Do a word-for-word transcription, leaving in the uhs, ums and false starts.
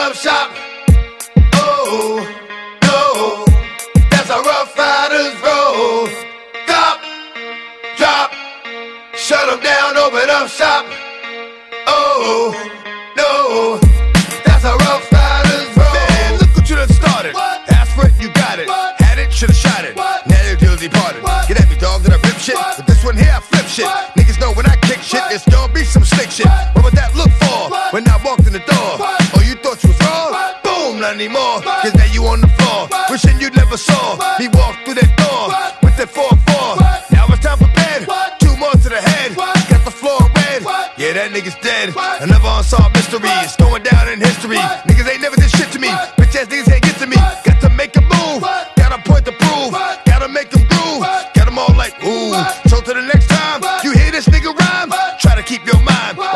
up shop. Oh, no, that's a Rough Riders roll. Stop, drop, shut them down, open up shop. Oh, no, that's a Rough Riders roll. Man, look what you done started. What? Ask for it, you got it. What? Had it, should've shot it. What? Now your deal's departed. What? Get at me, dog, that I rip shit. What? But this one here, I flip shit. What? Niggas know when I kick shit, it's gonna be some slick shit. What, what would that look for? What? When I walked in the door? What? Oh, you thought you was wrong? What? Boom, not anymore. What? Cause now you on the floor. What? Wishing you never saw what? Me walk through that door what? With that four four. Now it's time for bed. What? Two more to the head. What? Got the floor red. What? Yeah, that nigga's dead. What? Another unsolved mystery. What? It's going down in history. What? Niggas ain't never did shit to me. What? Bitch ass niggas can't get to me. What? Got to make a move. What? Got a point to prove. What?